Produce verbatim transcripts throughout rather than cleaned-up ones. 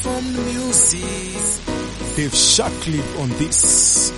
Reform Music. Dave Shackley on this.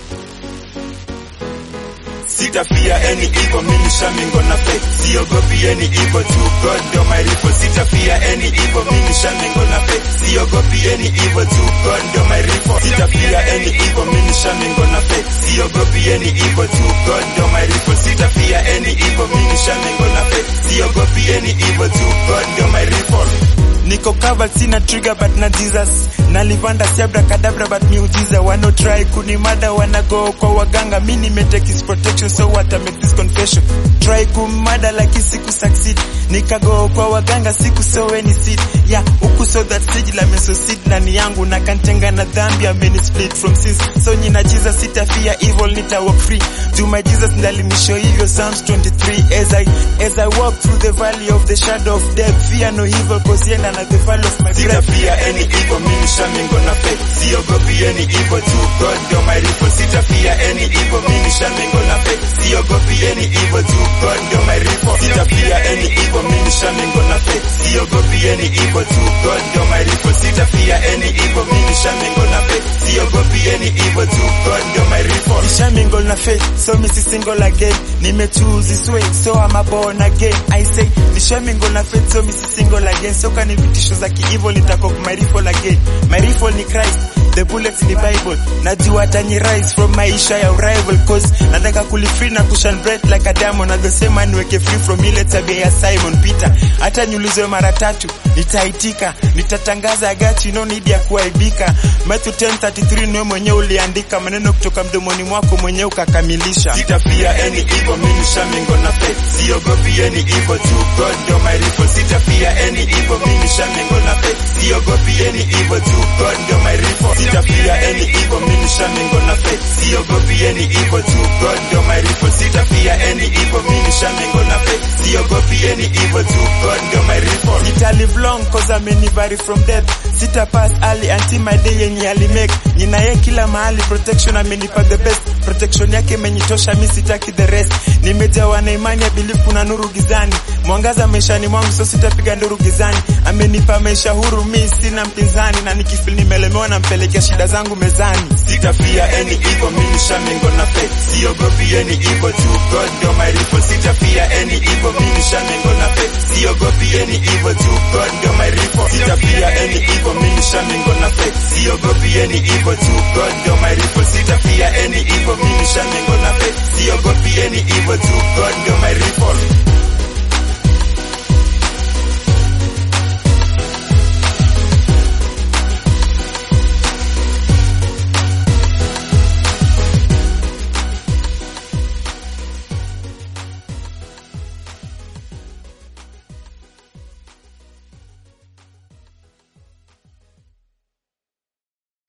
Sitafia any evil, mimi shamingo na faith. Siogopi any evil, to God ndio my rifle. Sitafia any evil, mimi shamingo na faith. Siogopi any evil, to God ndio my rifle. Sitafia any evil, mimi shamingo na faith. Siogopi any evil, to God ndio my rifle. Sitafia any evil, mimi shamingo na faith. Siogopi any evil, to God ndio my rifle. Niko covered, sina trigger but na Jesus. Nalivanda sebra kadabra but miujiza. Wano try kunimada wana go kwa waganga. Mini metake his protection, so what I make this confession. Try kumada like siku succeed. Nika go kwa waganga siku so any seed. Yeah, uku so that seed la meso seed nani yangu. Na kantenga na dhambi ameni split from sins. So nina Jesus sitafia evil nita walk free. Do my Jesus ndalimisho hivyo Psalms twenty-three. As I, as I walk through the valley of the shadow of death, fear no evil cause yena na the fall of my breath. Sitafia any evil, mimi shamingo na faith. Siogopi any evil, to God ndio my rifle. Sitafia any evil, mimi shamingo na faith. Siogopi any evil, to God ndio my rifle. Sitafia any evil, mimi shamingo na faith. Siogopi any evil, to God ndio my rifle. Sitafia any evil, mimi shamingo na faith. Siogopi any evil, to God ndio my rifle. Shamingo na faith, so mimi si single again. Nime choose this way, so I'm a born again. I say, ni shamingo na faith, so mimi si single again. So can vitisho za kiivo nitakok my rifle again. My rifle ni Christ, the bullets in the Bible. Najua tani rise from maisha ya rival cause nataka kulifree na kushan breath like a diamond. At the same man weke free from ile tabia ya Simon Peter. Hata niulizwe mara tatu nitaitika, nitatangaza agachi no need ya kuaibika. Matthew ten thirty-three ndio mwenyewe uliandika, maneno kutoka mdomoni mwako mwenyewe ukakamilisha. Sitafia any evil, mimi shamingo na faith. Siogopi any evil, to God ndio my rifle. Sitafia any evil, mimi shamingo na faith. Siogopi any evil, to God ndio my rifle. Sitafia any evil, mimi shamingo na faith. Siogopi any evil, to God ndio my rifle. Sitafia any evil, mimi shamingo na faith. Siogopi any evil, to God ndio my rifle. Nita live long cause I'm any vary from death. Sita pass early until my day yenye alimake. Nina ye kila mahali protection, amenipa the best. Protection yake menitosha, mimi sitaki the rest. Nimejawa na imani ya believe kuna nuru gizani. Mwangaza maishani mwangu so sitapiga nduru gizani. Amenipa maisha huru, mimi sina mpinzani. Na nikifeel nimelemewa nampelekea shida zangu mezani. Sitafia any evil, mimi shamingo na faith. Siogopi any evil, to God ndio my rifle. Sitafia any evil, mimi shamingo na faith. Siogopi any evil, to God ndio my rifle. Sitafia any evil, mimi shamingo na faith. Siogopi any evil, to God ndio my rifle. Sitafia any evil, mimi shamingo na faith. Siogopi any evil, to God ndio my rifle.